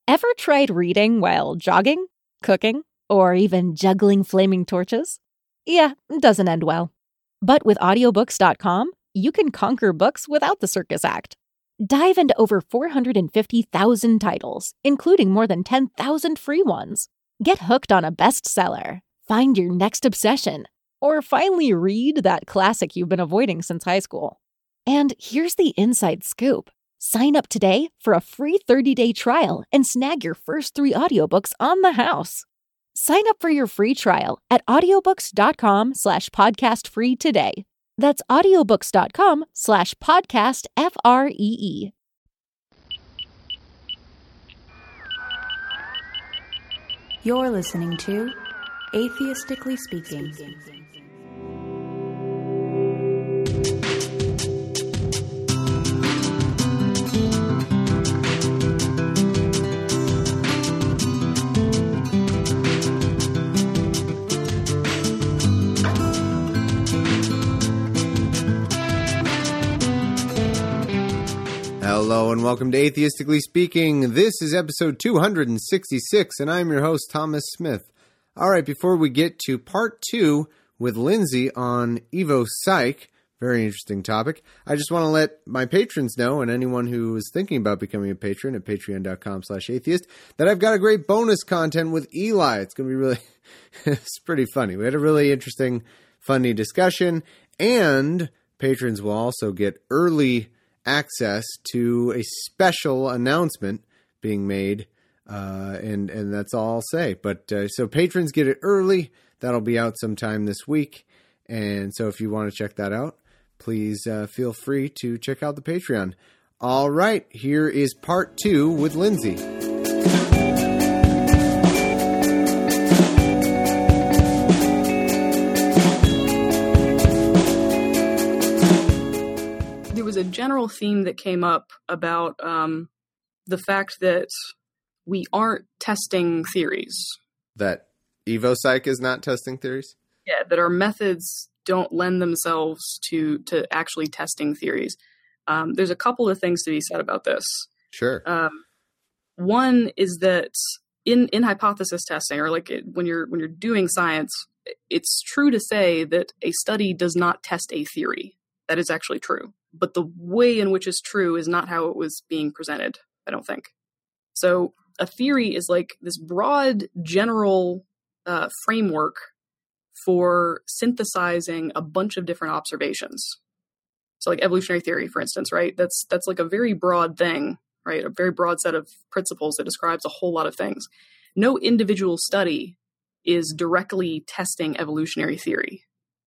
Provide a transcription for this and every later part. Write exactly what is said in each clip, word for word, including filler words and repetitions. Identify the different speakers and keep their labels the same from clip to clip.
Speaker 1: Ever tried reading while jogging, cooking, or even juggling flaming torches? Yeah, it doesn't end well. But with audiobooks dot com, you can conquer books without the circus act. Dive into over four hundred fifty thousand titles, including more than ten thousand free ones. Get hooked on a bestseller, find your next obsession, or finally read that classic you've been avoiding since high school. And here's the inside scoop. Sign up today for a free thirty-day trial and snag your first three audiobooks on the house. Sign up for your free trial at audiobooks dot com slash podcast free today. That's audiobooks dot com slash podcast F R E E.
Speaker 2: You're listening to Atheistically Speaking.
Speaker 3: Hello and welcome to Atheistically Speaking. This is episode two hundred sixty-six and I'm your host, Thomas Smith. All right, before we get to part two with Lindsay on Evo Psych, very interesting topic, I just want to let my patrons know and anyone who is thinking about becoming a patron at patreon dot com slash atheist that I've got a great bonus content with Eli. It's going to be really, it's pretty funny. We had a really interesting, funny discussion, and patrons will also get early access to a special announcement being made, uh, and and that's all I'll say. But uh, so patrons get it early. That'll be out sometime this week, and so if you want to check that out, please uh, feel free to check out the Patreon. All right, here is part two with Lindsay.
Speaker 4: Was a general theme that came up about um, the fact that we aren't testing theories.
Speaker 3: That Evo Psych is not testing theories?
Speaker 4: Yeah, that our methods don't lend themselves to to actually testing theories. Um, there's a couple of things to be said about this.
Speaker 3: Sure.
Speaker 4: Um, one is that in in hypothesis testing, or like it, when you're when you're doing science, it's true to say that a study does not test a theory. That is actually true. But the way in which it's true is not how it was being presented, I don't think. So a theory is like this broad general uh, framework for synthesizing a bunch of different observations. So like evolutionary theory, for instance, right? That's that's like a very broad thing, right? A very broad set of principles that describes a whole lot of things. No individual study is directly testing evolutionary theory.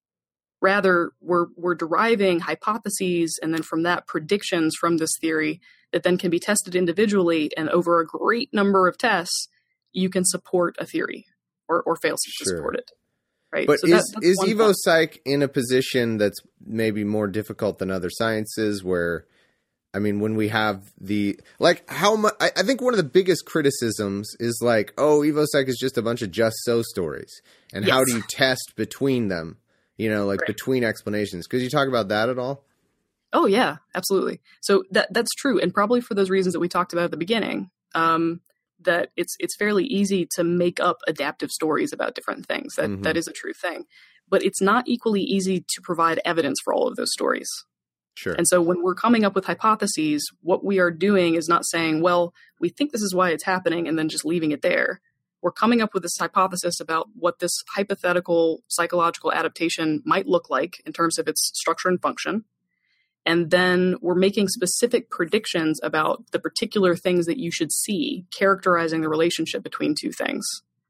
Speaker 4: Rather, we're we're deriving hypotheses and then from that predictions from this theory that then can be tested individually, and over a great number of tests, you can support a theory or, or fail to
Speaker 3: Sure.
Speaker 4: support it. Right.
Speaker 3: But
Speaker 4: so
Speaker 3: is,
Speaker 4: that,
Speaker 3: is Evo
Speaker 4: point.
Speaker 3: Psych in a position that's maybe more difficult than other sciences where, I mean, when we have the, like, how much, I, I think one of the biggest criticisms is like, oh, Evo Psych is just a bunch of just so stories. And
Speaker 4: Yes.
Speaker 3: how do you test between them? You know, like
Speaker 4: Right.
Speaker 3: between explanations. Could you talk about that at all?
Speaker 4: Oh, yeah, absolutely. So that that's true. And probably for those reasons that we talked about at the beginning, um, that it's it's fairly easy to make up adaptive stories about different things. That
Speaker 3: Mhm.
Speaker 4: that is a true thing. But it's not equally easy to provide evidence for all of those stories.
Speaker 3: Sure.
Speaker 4: And so when we're coming up with hypotheses, what we are doing is not saying, well, we think this is why it's happening, and then just leaving it there. We're coming up with this hypothesis about what this hypothetical psychological adaptation might look like in terms of its structure and function. And then we're making specific predictions about the particular things that you should see, characterizing the relationship between two things,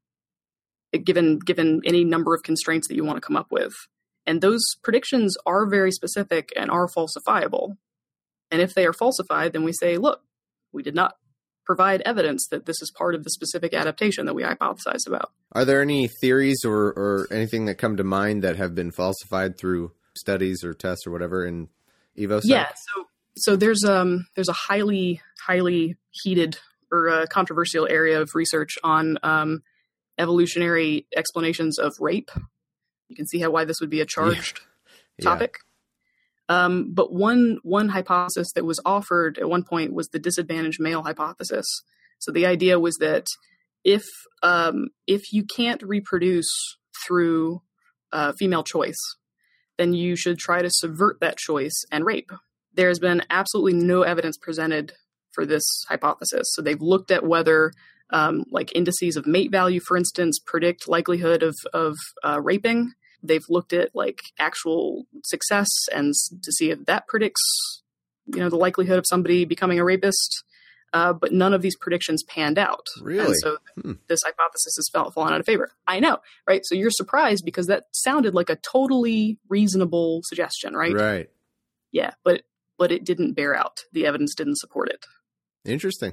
Speaker 4: given, given any number of constraints that you want to come up with. And those predictions are very specific and are falsifiable. And if they are falsified, then we say, look, we did not provide evidence that this is part of the specific adaptation that we hypothesized about.
Speaker 3: Are there any theories or, or anything that come to mind that have been falsified through studies or tests or whatever in Evo Psych?
Speaker 4: Yeah, so so there's um there's a highly highly heated or uh, controversial area of research on um, evolutionary explanations of rape. You can see how why this would be a charged
Speaker 3: Yeah.
Speaker 4: topic. Um, but one one hypothesis that was offered at one point was the disadvantaged male hypothesis, So the idea was that if um, if you can't reproduce through uh, female choice, then you should try to subvert that choice and rape. There has been absolutely no evidence presented for this hypothesis. So they've looked at whether um, like indices of mate value, for instance, predict likelihood of, of uh, raping. They've looked at like actual success and s- to see if that predicts, you know, the likelihood of somebody becoming a rapist. Uh, but none of these predictions panned out.
Speaker 3: Really?
Speaker 4: And so
Speaker 3: Hmm.
Speaker 4: this hypothesis has fell, fallen out of favor. I know, right? So you're surprised because that sounded like a totally reasonable suggestion, right?
Speaker 3: Right.
Speaker 4: Yeah, but but it didn't bear out. The evidence didn't support it.
Speaker 3: Interesting.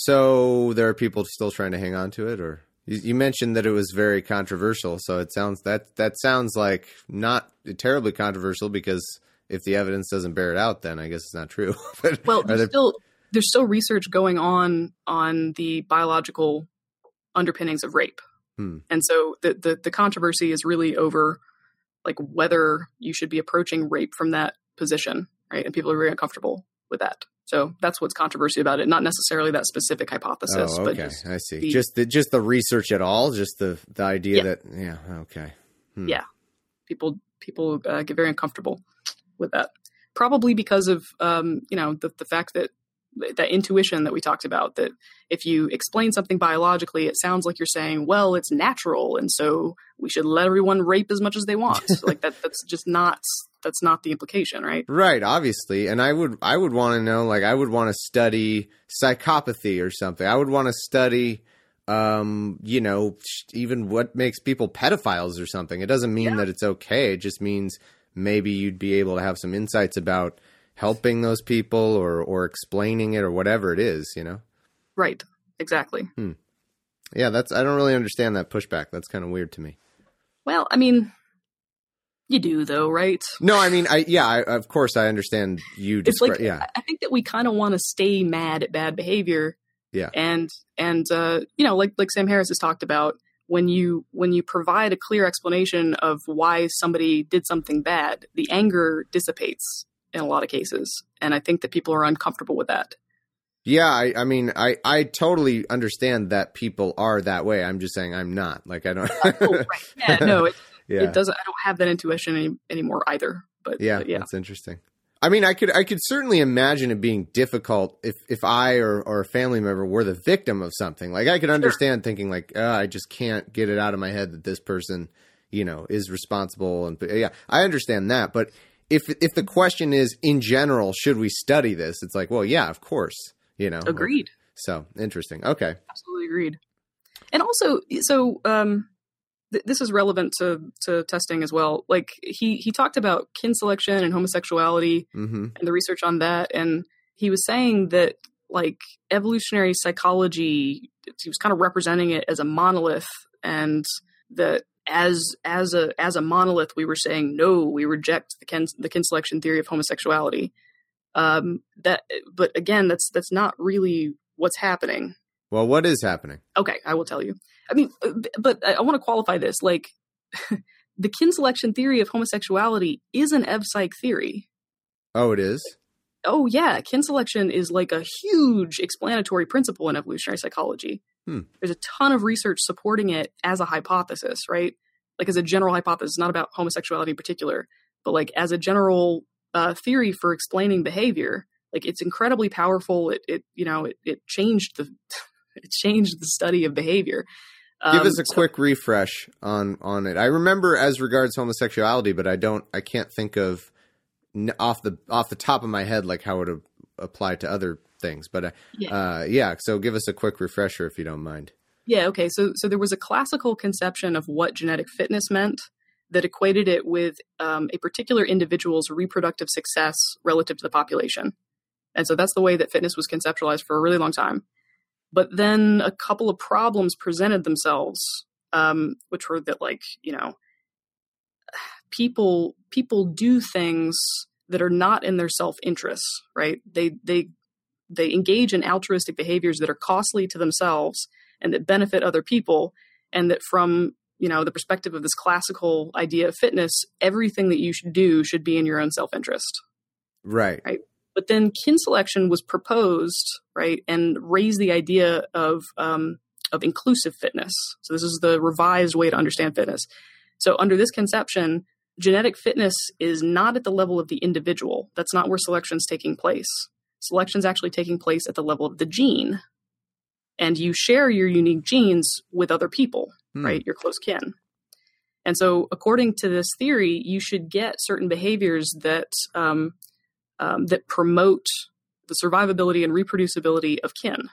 Speaker 3: So there are people still trying to hang on to it, or you, you mentioned that it was very controversial. So it sounds that that sounds like not terribly controversial, because if the evidence doesn't bear it out, then I guess it's not true. But
Speaker 4: Well,
Speaker 3: are
Speaker 4: there's
Speaker 3: there,
Speaker 4: still there's still research going on on the biological underpinnings of rape.
Speaker 3: Hmm.
Speaker 4: And so the, the the controversy is really over like whether you should be approaching rape from that position, right? And people are very uncomfortable with that. So that's what's controversy about it, not necessarily that specific hypothesis.
Speaker 3: oh,
Speaker 4: but
Speaker 3: okay,
Speaker 4: just
Speaker 3: I see.
Speaker 4: the-
Speaker 3: just the just the research at all, just the the idea
Speaker 4: Yeah.
Speaker 3: that yeah, okay. Hmm.
Speaker 4: Yeah, people people uh, get very uncomfortable with that, probably because of um, you know the the fact that that intuition that we talked about, that if you explain something biologically, it sounds like you're saying, well, it's natural, and so we should let everyone rape as much as they want. Like that that's just not that's not the implication, right?
Speaker 3: Right, obviously. And I would I would want to know, like I would want to study psychopathy or something. I would want to study um, you know, even what makes people pedophiles or something. It doesn't mean
Speaker 4: Yeah.
Speaker 3: that it's okay. It just means maybe you'd be able to have some insights about helping those people or or explaining it or whatever it is, you know.
Speaker 4: Right, exactly.
Speaker 3: Yeah, that's I don't really understand that pushback. That's kind of weird to me.
Speaker 4: Well, I mean, you do though, right?
Speaker 3: No, I mean, I yeah, I, of course I understand you
Speaker 4: It's
Speaker 3: descri-
Speaker 4: like
Speaker 3: yeah.
Speaker 4: I- I think that we kind of want to stay mad at bad behavior.
Speaker 3: Yeah.
Speaker 4: And and uh, you know, like like Sam Harris has talked about, when you when you provide a clear explanation of why somebody did something bad, the anger dissipates in a lot of cases, and I think that people are uncomfortable with that.
Speaker 3: Yeah, I, I mean, I, I totally understand that people are that way. I'm just saying I'm not. Like, I don't.
Speaker 4: Oh, right. Yeah, no, it,
Speaker 3: yeah.
Speaker 4: it doesn't. I don't have that intuition any, anymore either. But
Speaker 3: Yeah,
Speaker 4: but yeah,
Speaker 3: that's interesting. I mean, I could I could certainly imagine it being difficult if, if I or, or a family member were the victim of something. Like, I could understand thinking like, uh, I just can't get it out of my head that this person, you know, is responsible. And yeah, I understand that. But if if the question is in general, should we study this? It's like, well, yeah, of course. You know,
Speaker 4: agreed.
Speaker 3: So interesting. Okay.
Speaker 4: Absolutely agreed. And also, so um, th- this is relevant to, to testing as well. Like he he talked about kin selection and homosexuality
Speaker 3: Mm-hmm.
Speaker 4: and the research on that, and he was saying that like evolutionary psychology, he was kind of representing it as a monolith, and that as as a as a monolith, we were saying no, we reject the kin the kin selection theory of homosexuality. Um, that, but again, that's that's not really what's happening.
Speaker 3: Well, what is happening?
Speaker 4: Okay, I will tell you. I mean, but I, I want to qualify this. Like, the kin selection theory of homosexuality is an ev-psych theory.
Speaker 3: Oh, it is?
Speaker 4: Oh, yeah. Kin selection is like a huge explanatory principle in evolutionary psychology.
Speaker 3: Hmm.
Speaker 4: There's a ton of research supporting it as a hypothesis, right? Like, as a general hypothesis, not about homosexuality in particular, but like as a general uh, theory for explaining behavior. Like, it's incredibly powerful. It, it you know, it, it changed the it changed the study of behavior.
Speaker 3: Give
Speaker 4: Um,
Speaker 3: us a
Speaker 4: so-
Speaker 3: quick refresh on, on it. I remember as regards homosexuality, but I don't, I can't think of n- off the off the top of my head like how it would apply to other things. But uh,
Speaker 4: Yeah.
Speaker 3: uh, yeah, so give us a quick refresher if you don't mind.
Speaker 4: Yeah, okay. So so there was a classical conception of what genetic fitness meant that equated it with um, a particular individual's reproductive success relative to the population. And so that's the way that fitness was conceptualized for a really long time. But then a couple of problems presented themselves, um, which were that, like, you know, people people do things that are not in their self-interest, right? They they they engage in altruistic behaviors that are costly to themselves and that benefit other people, and that from, you know, the perspective of this classical idea of fitness, everything that you should do should be in your own self-interest.
Speaker 3: Right.
Speaker 4: Right. But then kin selection was proposed, right, and raised the idea of um, of inclusive fitness. So this is the revised way to understand fitness. So under this conception, genetic fitness is not at the level of the individual. That's not where selection is taking place. Selection is actually taking place at the level of the gene. And you share your unique genes with other people, hmm. right, your close kin. And so according to this theory, you should get certain behaviors that um, um, that promote the survivability and reproducibility of kin,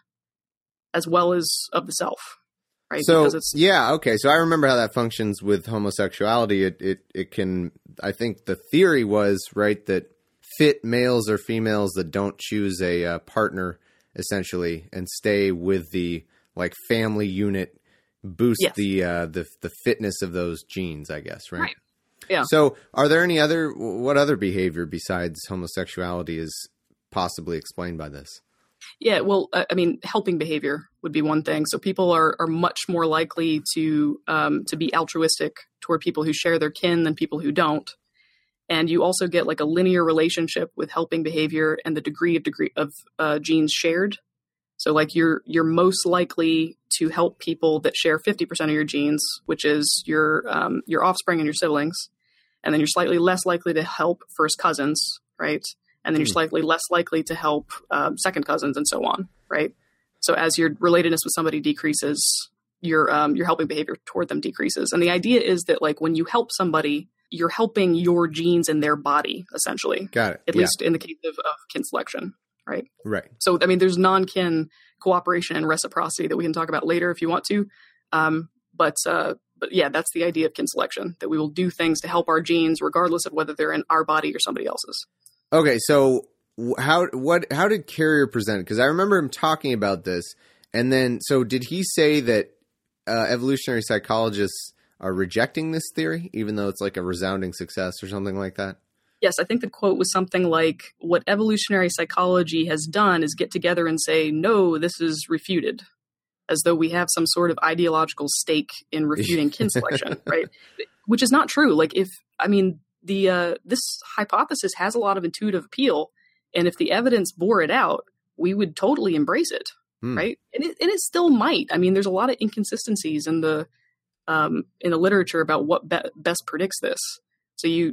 Speaker 4: as well as of the self. Right?
Speaker 3: So,
Speaker 4: because it's,
Speaker 3: yeah, okay. So I remember how that functions with homosexuality. It, it, it can, I think the theory was, right, that fit males or females that don't choose a uh, partner, essentially, and stay with the, like, family unit, boost
Speaker 4: yes.
Speaker 3: the, uh, the, the fitness of those genes, I guess, right?
Speaker 4: Right. Yeah.
Speaker 3: So are there any other, what other behavior besides homosexuality is possibly explained by this?
Speaker 4: Yeah, well, I mean, helping behavior would be one thing. So people are are much more likely to um, to be altruistic toward people who share their kin than people who don't. And you also get like a linear relationship with helping behavior and the degree of degree of uh, genes shared. So like you're you're most likely to help people that share fifty percent of your genes, which is your um, your offspring and your siblings, and then you're slightly less likely to help first cousins, right? And then you're slightly less likely to help um, second cousins and so on, right? So as your relatedness with somebody decreases, your um, your helping behavior toward them decreases. And the idea is that like when you help somebody, you're helping your genes in their body, essentially.
Speaker 3: Got it.
Speaker 4: At
Speaker 3: yeah.
Speaker 4: least in the case of, of kin selection, right?
Speaker 3: Right.
Speaker 4: So, I mean, there's non-kin cooperation and reciprocity that we can talk about later if you want to. Um, but, uh, but yeah, that's the idea of kin selection, that we will do things to help our genes regardless of whether they're in our body or somebody else's.
Speaker 3: Okay, so how what how did Carrier present it? Because I remember him talking about this, and then so did he say that uh, evolutionary psychologists are rejecting this theory, even though it's like a resounding success or something like that?
Speaker 4: Yes, I think the quote was something like, "What evolutionary psychology has done is get together and say, no, this is refuted," as though we have some sort of ideological stake in refuting kin selection, right? Which is not true. Like if I mean. The uh, this hypothesis has a lot of intuitive appeal, and if the evidence bore it out, we would totally embrace it, hmm. right? And it, and it still might. I mean, there's a lot of inconsistencies in the um, in the literature about what be- best predicts this. So you,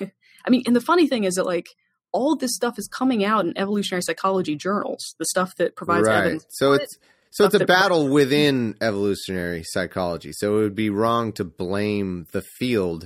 Speaker 4: I mean, and the funny thing is that like all of this stuff is coming out in evolutionary psychology journals, the stuff that provides
Speaker 3: right.
Speaker 4: evidence.
Speaker 3: So it's so it's a battle
Speaker 4: provides-
Speaker 3: within evolutionary psychology. So it would be wrong to blame the field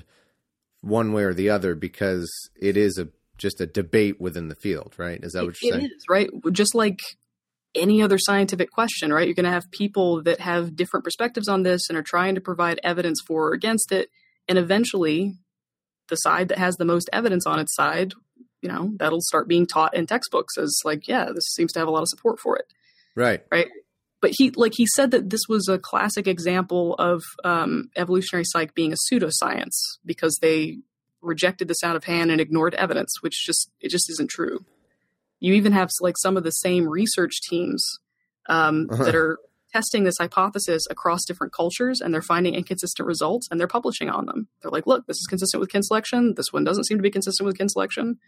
Speaker 3: one way or the other, because it is a just a debate within the field, right? Is that what you're
Speaker 4: it
Speaker 3: saying?
Speaker 4: It is, right? Just like any other scientific question, right? You're going to have people that have different perspectives on this and are trying to provide evidence for or against it. And eventually the side that has the most evidence on its side, you know, that'll start being taught in textbooks as like, yeah, this seems to have a lot of support for it.
Speaker 3: Right.
Speaker 4: Right. But he, like he said that this was a classic example of um, evolutionary psych being a pseudoscience because they rejected this out of hand and ignored evidence, which just, it just isn't true. You even have like some of the same research teams um, uh-huh. that are testing this hypothesis across different cultures, and they're finding inconsistent results and they're publishing on them. They're like, look, this is consistent with kin selection. This one doesn't seem to be consistent with kin selection.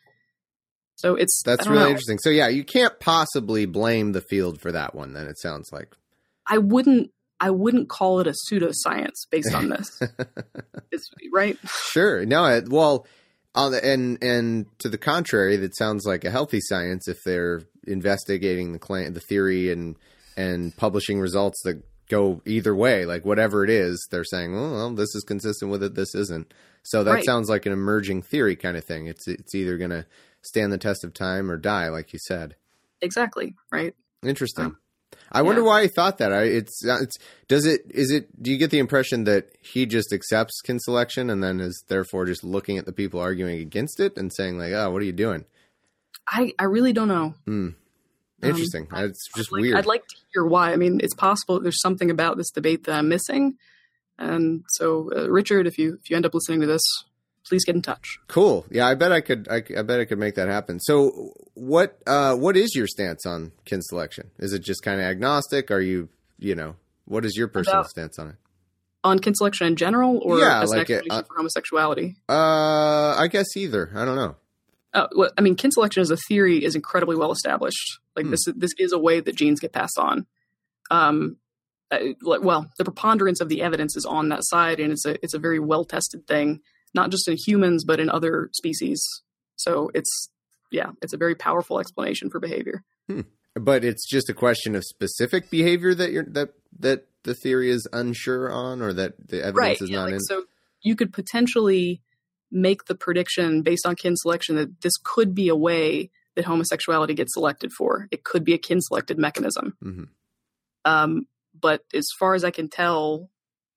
Speaker 4: So it's,
Speaker 3: that's really
Speaker 4: know.
Speaker 3: interesting. So yeah, you can't possibly blame the field for that one. Then it sounds like
Speaker 4: I wouldn't, I wouldn't call it a pseudoscience based on this. It's, right?
Speaker 3: Sure. No, it, well, on the, and, and to the contrary, that sounds like a healthy science if they're investigating the claim, the theory and, and publishing results that go either way, like whatever it is, they're saying, oh, well, this is consistent with it. This isn't. So that
Speaker 4: right.
Speaker 3: sounds like an emerging theory kind of thing. It's, it's either going to stand the test of time or die, like you said.
Speaker 4: Exactly. Right.
Speaker 3: Interesting.
Speaker 4: Um,
Speaker 3: I wonder
Speaker 4: yeah.
Speaker 3: why he thought that. I, it's, it's, does it, is it, do you get the impression that he just accepts kin selection and then is therefore just looking at the people arguing against it and saying like, oh, what are you doing?
Speaker 4: I, I really don't know.
Speaker 3: Hmm. Interesting. Um, it's just
Speaker 4: I'd like,
Speaker 3: weird.
Speaker 4: I'd like to hear why. I mean, it's possible that there's something about this debate that I'm missing. And so, uh, Richard, if you, if you end up listening to this, please get in touch.
Speaker 3: Cool. Yeah, I bet I could. I, I bet I could make that happen. So, what uh, what is your stance on kin selection? Is it just kind of agnostic? Are you, you know, what is your personal
Speaker 4: About,
Speaker 3: stance on it?
Speaker 4: On kin selection in general, or
Speaker 3: yeah,
Speaker 4: as
Speaker 3: like
Speaker 4: an explanation
Speaker 3: it, uh,
Speaker 4: for homosexuality?
Speaker 3: Uh, I guess either. I don't know.
Speaker 4: Uh, well, I mean, kin selection as a theory is incredibly well established. Like hmm. this, this is a way that genes get passed on. Um, uh, well, the preponderance of the evidence is on that side, and it's a it's a very well tested thing, not just in humans but in other species. So it's yeah, it's a very powerful explanation for behavior.
Speaker 3: Hmm. But it's just a question of specific behavior that you're that that the theory is unsure on, or that the evidence
Speaker 4: right,
Speaker 3: is
Speaker 4: yeah,
Speaker 3: not
Speaker 4: like,
Speaker 3: in.
Speaker 4: So you could potentially make the prediction based on kin selection that this could be a way that homosexuality gets selected for. It could be a kin selected mechanism.
Speaker 3: Mm-hmm.
Speaker 4: Um, but as far as I can tell,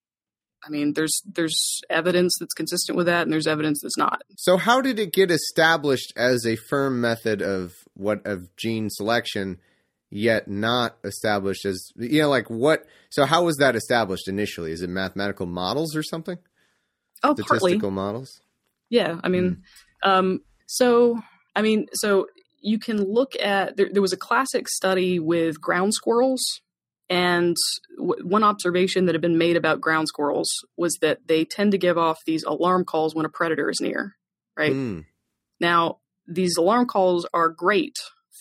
Speaker 4: I mean, there's there's evidence that's consistent with that, and there's evidence that's not.
Speaker 3: So how did it get established as a firm method of what of gene selection, yet not established as, you know, like what? So how was that established initially? Is it mathematical models or something?
Speaker 4: Oh,
Speaker 3: Statistical
Speaker 4: partly.
Speaker 3: models?
Speaker 4: Yeah, I mean, mm. um, so I mean, so you can look at there, there was a classic study with ground squirrels. And w- one observation that had been made about ground squirrels was that they tend to give off these alarm calls when a predator is near, right?
Speaker 3: Mm.
Speaker 4: Now, these alarm calls are great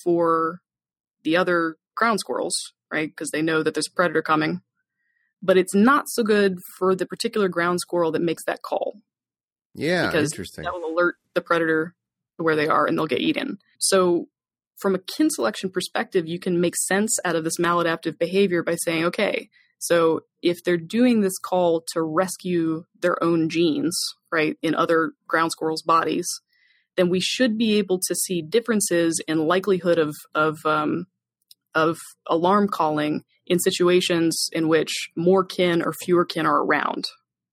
Speaker 4: for the other ground squirrels, right? Because they know that there's a predator coming. But it's not so good for the particular ground squirrel that makes that call.
Speaker 3: Yeah,
Speaker 4: because
Speaker 3: interesting.
Speaker 4: That will alert the predator to where they are and they'll get eaten. So from a kin selection perspective, you can make sense out of this maladaptive behavior by saying, okay, so if they're doing this call to rescue their own genes, right, in other ground squirrels' bodies, then we should be able to see differences in likelihood of of um, of alarm calling in situations in which more kin or fewer kin are around,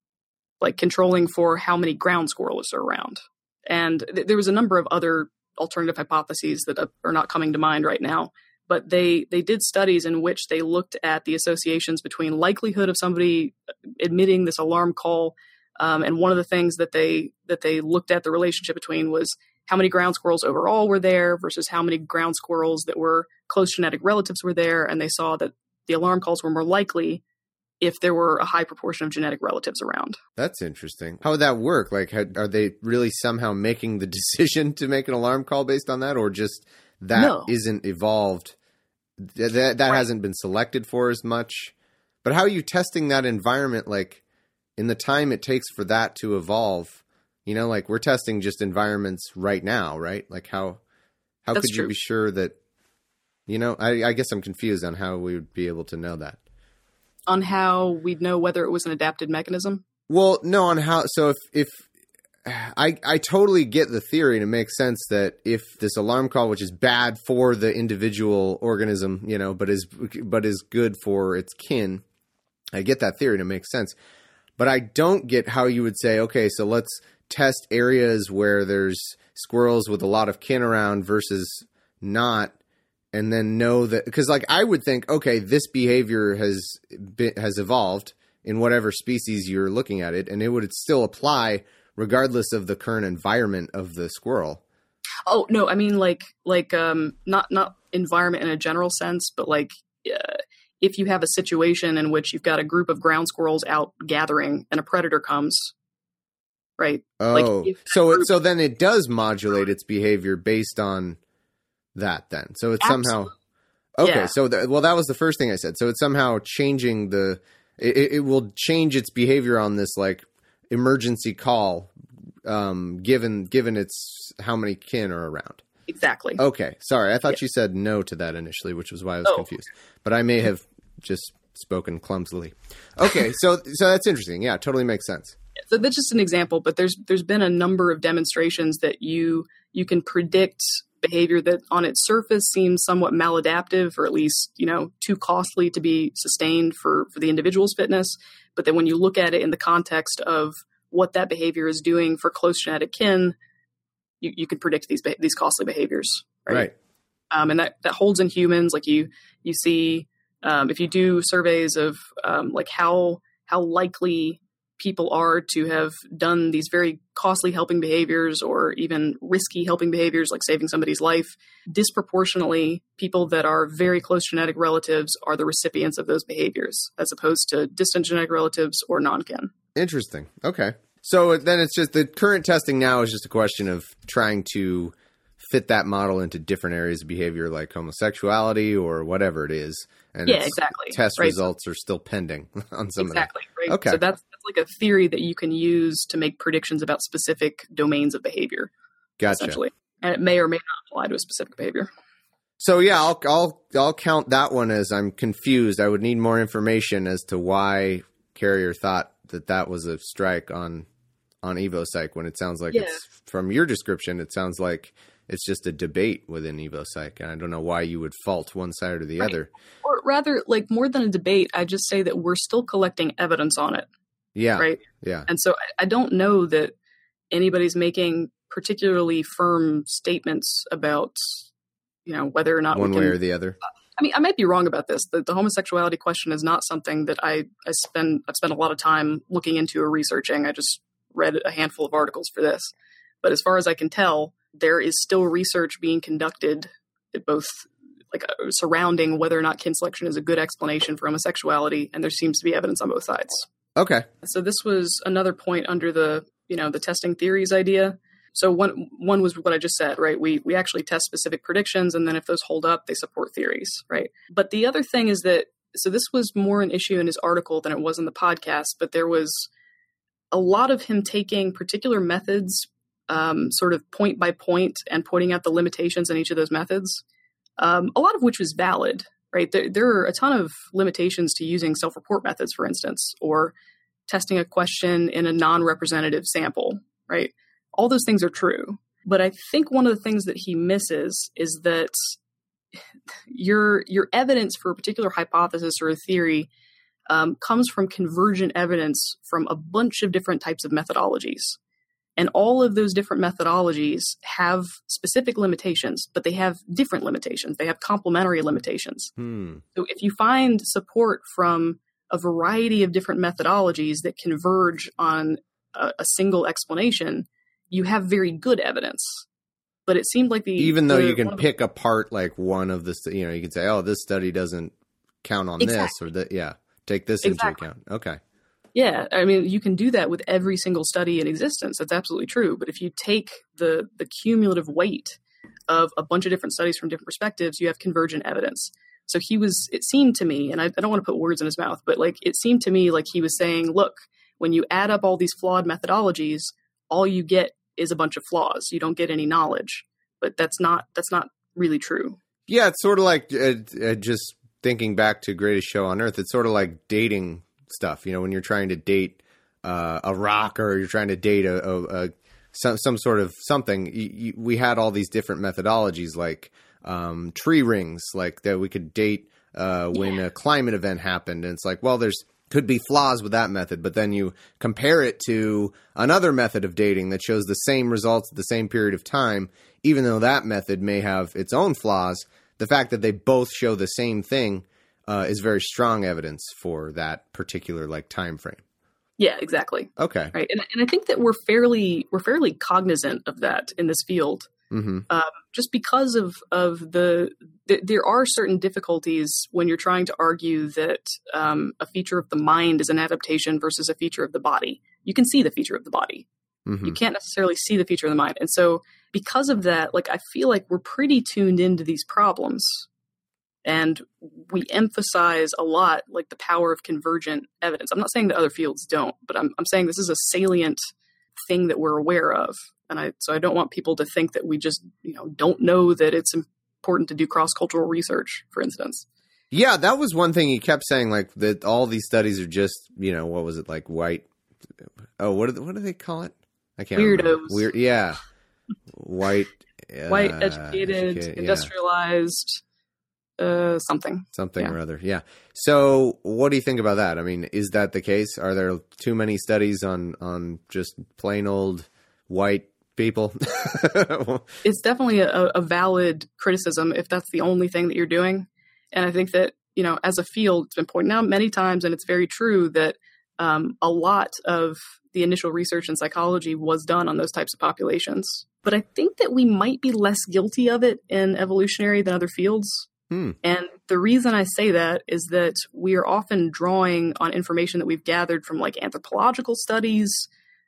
Speaker 4: like controlling for how many ground squirrels are around. And th- there was a number of other alternative hypotheses that are not coming to mind right now, but they they did studies in which they looked at the associations between likelihood of somebody admitting this alarm call, um, and one of the things that they that they looked at the relationship between was how many ground squirrels overall were there versus how many ground squirrels that were close genetic relatives were there, and they saw that the alarm calls were more likely if there were a high proportion of genetic relatives around.
Speaker 3: That's interesting. How would that work? Like, are they really somehow making the decision to make an alarm call based on that, or just that
Speaker 4: no.
Speaker 3: isn't evolved? That that
Speaker 4: right.
Speaker 3: hasn't been selected for as much. But how are you testing that environment? Like, in the time it takes for that to evolve, you know, like we're testing just environments right now, right? Like how how
Speaker 4: That's
Speaker 3: could
Speaker 4: true.
Speaker 3: you be sure that, you know? I, I guess I'm confused on how we would be able to know that.
Speaker 4: On how we'd know whether it was an adapted mechanism?
Speaker 3: Well, no, on how. So if, if I, I totally get the theory, and it makes sense that if this alarm call, which is bad for the individual organism, you know, but is, but is good for its kin, I get that theory and it makes sense. But I don't get how you would say, okay, so let's test areas where there's squirrels with a lot of kin around versus not. And then know that, because like I would think, okay, this behavior has been, has evolved in whatever species you're looking at it, and it would still apply regardless of the current environment of the squirrel.
Speaker 4: Oh no, I mean like like um not not environment in a general sense, but like uh, if you have a situation in which you've got a group of ground squirrels out gathering and a predator comes, right?
Speaker 3: Oh,
Speaker 4: like
Speaker 3: so it, so then it does modulate its behavior based on that then. So it's
Speaker 4: Absolutely.
Speaker 3: somehow okay.
Speaker 4: Yeah.
Speaker 3: So the, well, that was the first thing I said. So it's somehow changing the. It, it will change its behavior on this like emergency call, um, given given its how many kin are around.
Speaker 4: Exactly.
Speaker 3: Okay. Sorry, I thought
Speaker 4: Yeah.
Speaker 3: you said no to that initially, which was why I was
Speaker 4: Oh.
Speaker 3: confused. But I may have just spoken clumsily. Okay. So so that's interesting. Yeah, totally makes sense.
Speaker 4: So that's just an example, but there's there's been a number of demonstrations that you you can predict behavior that on its surface seems somewhat maladaptive, or at least, you know, too costly to be sustained for, for the individual's fitness. But then when you look at it in the context of what that behavior is doing for close genetic kin, you, you can predict these these costly behaviors. Right.
Speaker 3: Right.
Speaker 4: Um, and that, that holds in humans. Like you you see, um, if you do surveys of um, like how how likely people are to have done these very costly helping behaviors or even risky helping behaviors like saving somebody's life, disproportionately people that are very close genetic relatives are the recipients of those behaviors as opposed to distant genetic relatives or non-kin.
Speaker 3: Interesting. Okay. So then it's just the current testing now is just a question of trying to fit that model into different areas of behavior like homosexuality or whatever it is. And
Speaker 4: yeah,
Speaker 3: its
Speaker 4: exactly.
Speaker 3: test
Speaker 4: right.
Speaker 3: results are still pending on some
Speaker 4: exactly,
Speaker 3: of that.
Speaker 4: Right.
Speaker 3: Okay.
Speaker 4: So that's, that's like a theory that you can use to make predictions about specific domains of behavior.
Speaker 3: Gotcha.
Speaker 4: Essentially. And it may or may not apply to a specific behavior.
Speaker 3: So yeah, I'll I'll I'll count that one as I'm confused. I would need more information as to why Carrier thought that that was a strike on on EvoPsych when it sounds like
Speaker 4: Yeah.
Speaker 3: it's, from your description, it sounds like it's just a debate within EvoPsych. And I don't know why you would fault one side or the
Speaker 4: Right.
Speaker 3: other.
Speaker 4: Or rather, like more than a debate, I just say that we're still collecting evidence on it.
Speaker 3: Yeah.
Speaker 4: Right.
Speaker 3: Yeah.
Speaker 4: And so I, I don't know that anybody's making particularly firm statements about, you know, whether or not
Speaker 3: One
Speaker 4: we can,
Speaker 3: way or the other.
Speaker 4: I mean, I might be wrong about this. The, the homosexuality question is not something that I, I spend, I've spent a lot of time looking into or researching. I just read a handful of articles for this. But as far as I can tell, there is still research being conducted at both like uh, surrounding whether or not kin selection is a good explanation for homosexuality. And there seems to be evidence on both sides.
Speaker 3: Okay.
Speaker 4: So this was another point under the, you know, the testing theories idea. So one one was what I just said, right? We we actually test specific predictions, and then if those hold up, they support theories, right? But the other thing is that, so this was more an issue in his article than it was in the podcast, but there was a lot of him taking particular methods, um, sort of point by point, and pointing out the limitations in each of those methods, um, a lot of which was valid, right? There, there are a ton of limitations to using self-report methods, for instance, or testing a question in a non-representative sample, right? All those things are true. But I think one of the things that he misses is that your your evidence for a particular hypothesis or a theory um, comes from convergent evidence from a bunch of different types of methodologies. And all of those different methodologies have specific limitations, but they have different limitations. They have complementary limitations.
Speaker 3: Hmm.
Speaker 4: So if you find support from a variety of different methodologies that converge on a, a single explanation, you have very good evidence. But it seemed like the
Speaker 3: even though
Speaker 4: the,
Speaker 3: you can
Speaker 4: the,
Speaker 3: pick apart like one of the, you know, you can say, oh, this study doesn't count on
Speaker 4: exactly.
Speaker 3: this or that. Yeah. Take this
Speaker 4: exactly.
Speaker 3: into account. Okay.
Speaker 4: Yeah. I mean, you can do that with every single study in existence. That's absolutely true. But if you take the, the cumulative weight of a bunch of different studies from different perspectives, you have convergent evidence. So he was, it seemed to me, and I, I don't want to put words in his mouth, but like, it seemed to me like he was saying, look, when you add up all these flawed methodologies, all you get is a bunch of flaws. You don't get any knowledge, but that's not, that's not really true.
Speaker 3: Yeah. It's sort of like uh, uh, just thinking back to Greatest Show on Earth. It's sort of like dating stuff, you know, when you're trying to date uh, a rock or you're trying to date a, a, a some, some sort of something. You, you, we had all these different methodologies like um, tree rings, like that we could date uh, when yeah. a climate event happened. And it's like, well, there's, could be flaws with that method, but then you compare it to another method of dating that shows the same results at the same period of time, even though that method may have its own flaws. The fact that they both show the same thing uh, is very strong evidence for that particular like time frame.
Speaker 4: Yeah, exactly.
Speaker 3: Okay.
Speaker 4: Right. And, and I think that we're fairly, we're fairly cognizant of that in this field.
Speaker 3: Mm-hmm.
Speaker 4: Um, just because of, of the, th- there are certain difficulties when you're trying to argue that um, a feature of the mind is an adaptation versus a feature of the body. You can see the feature of the body. Mm-hmm. You can't necessarily see the feature of the mind. And so because of that, like, I feel like we're pretty tuned into these problems, and we emphasize a lot, like, the power of convergent evidence. I'm not saying that other fields don't, but I'm, I'm saying this is a salient thing that we're aware of. And I, so I don't want people to think that we just, you know, don't know that it's important to do cross-cultural research, for instance.
Speaker 3: Yeah, that was one thing he kept saying, like, that all these studies are just, you know, what was it, like white? Oh, what do they, what do they call it? I can't
Speaker 4: Weirdos.
Speaker 3: remember. Weird, yeah. White. Uh,
Speaker 4: white, educated,
Speaker 3: educated
Speaker 4: industrialized, yeah. uh, something.
Speaker 3: Something
Speaker 4: yeah.
Speaker 3: or other, yeah. So what do you think about that? I mean, is that the case? Are there too many studies on, on just plain old white people?
Speaker 4: It's definitely a, a valid criticism if that's the only thing that you're doing. And I think that, you know, as a field, it's been pointed out many times, and it's very true that um, a lot of the initial research in psychology was done on those types of populations. But I think that we might be less guilty of it in evolutionary than other fields.
Speaker 3: Hmm.
Speaker 4: And the reason I say that is that we are often drawing on information that we've gathered from like anthropological studies,